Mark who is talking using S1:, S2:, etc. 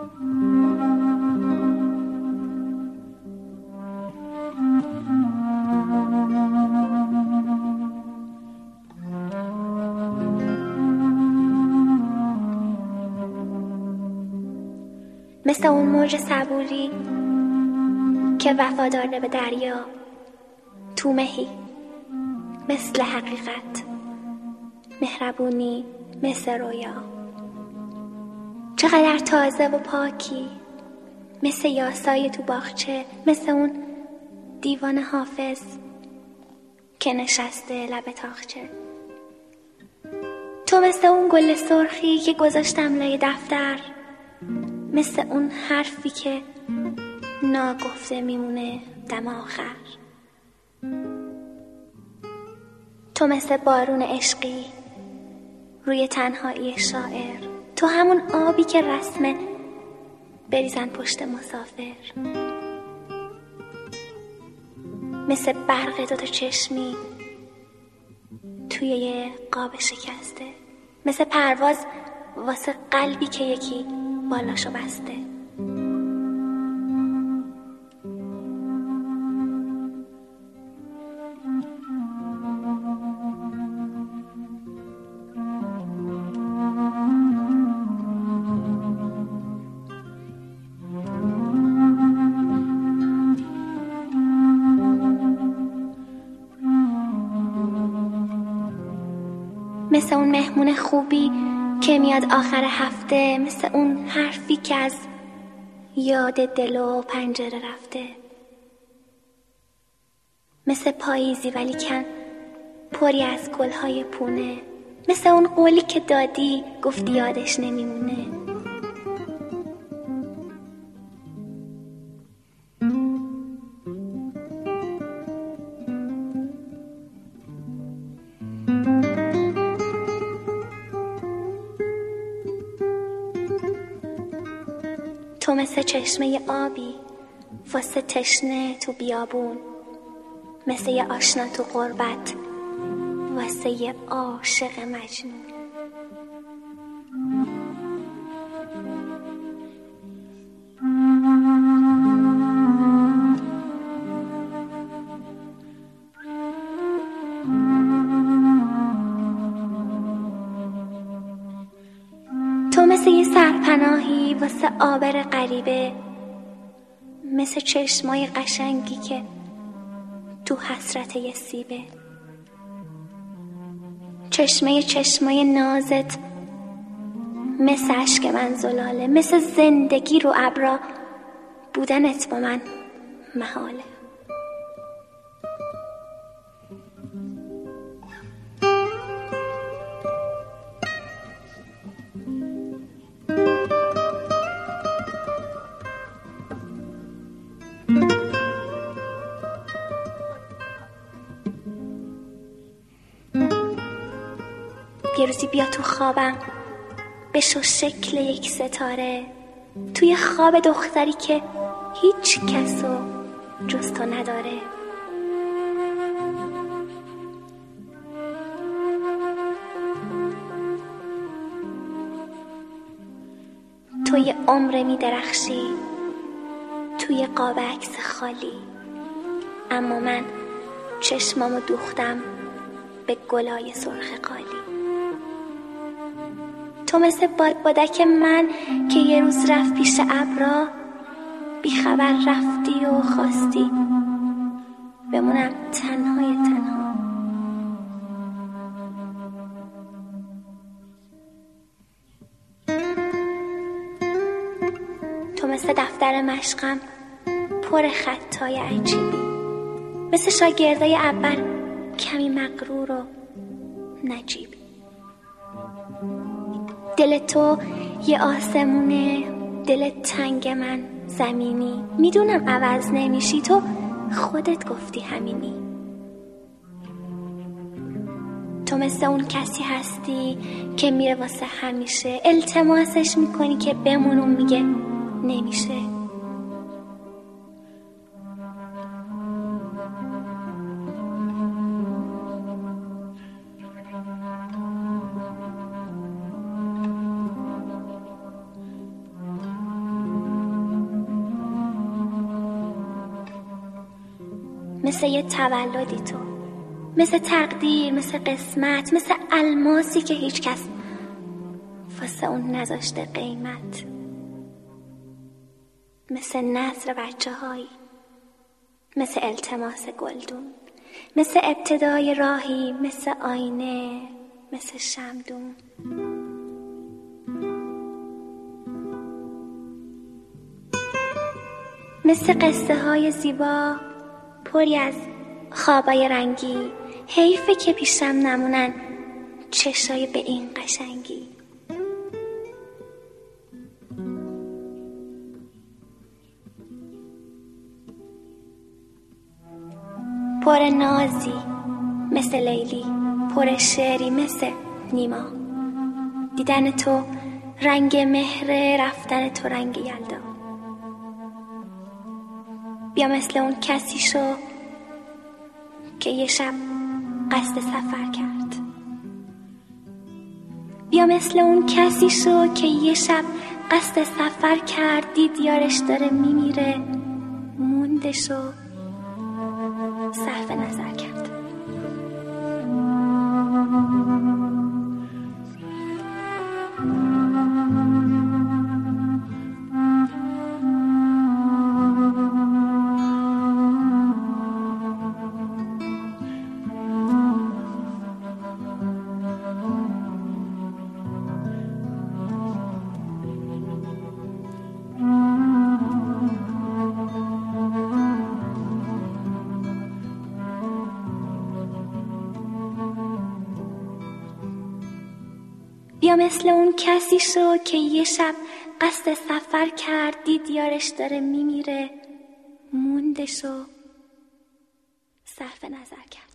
S1: مثل اون موج صبوری که وفاداره به دریا، تو مهی مثل حقیقت، مهربونی مثل رویا. چقدر تازه و پاکی، مثل یاسای تو باغچه، مثل اون دیوان حافظ که نشسته لب تاقچه. تو مثل اون گل سرخی که گذاشتم لای دفتر، مثل اون حرفی که ناگفته میمونه دم آخر. تو مثل بارون عشقی روی تنهایی شاعر، تو همون آبی که رسمه بریزن پشت مسافر. مثل برق دوتا چشمی توی یه قاب شکسته، مثل پرواز واسه قلبی که یکی بالاشو بسته. مثل اون مهمون خوبی که میاد آخر هفته، مثل اون حرفی که از یاد دل و پنجره رفته. مثل پاییزی ولی کن پری از گلهای پونه، مثل اون قولی که دادی گفتی یادش نمیمونه. تو مثل چشمه آبی واسه تشنه تو بیابون، مثل یه آشنا تو غربت واسه یه عاشق مجنون. تو مثل یه سرپناهی واسه آبر غریبه، مثل چشمای قشنگی که تو حسرت یه سیبه. چشمای نازت مثل عشق من زلاله، مثل زندگی رو ابرا بودنت با من محاله. یه روزی بیا تو خوابم، بشو شکل یک ستاره، توی خواب دختری که هیچ کسو جز تو نداره. تو یه عمر می درخشی توی قاب عکس خالی، اما من چشمامو دوختم به گلای سرخ قالی. تو مثل بادبادک من که یه روز رفت پیش ابرا، بی خبر رفتی و خواستی بمونم تنهای تنها. تو مثل دفتر مشقم پر خطای عجیبی، مثل شاگردای اول کمی مغرور و نجیبی. دل تو یه آسمونه، دل تنگ من زمینی. میدونم عوض نمیشی، تو خودت گفتی همینی. تو مثل اون کسی هستی که میره واسه همیشه، التماسش میکنی که بمونم، میگه نمیشه. مثل یه تولدی تو، مثل تقدیر، مثل قسمت، مثل الماسی که هیچ کس واسه اون نذاشته قیمت، مثل نظر بچه هایی، مثل التماس گلدون، مثل ابتدای راهی، مثل آینه، مثل شمدون. مثل قصه های زیبا پری از خوابای رنگی، حیفه که پیشم نمونن چشای به این قشنگی. پر نازی مثل لیلی، پر شعری مثل نیما. دیدن تو رنگ مهر، رفتن تو رنگ یلدا. بیا مثل اون کسی شو که یه شب قصد سفر کرد. بیا مثل اون کسی شو که یه شب قصد سفر کرد، دید یارش داره میمیره، موندش و صرف نظر کرد. بیا مثل اون کسی شو که یه شب قصد سفر کرد، دید یارش داره میمیره، موندش و صرف نظر کرد.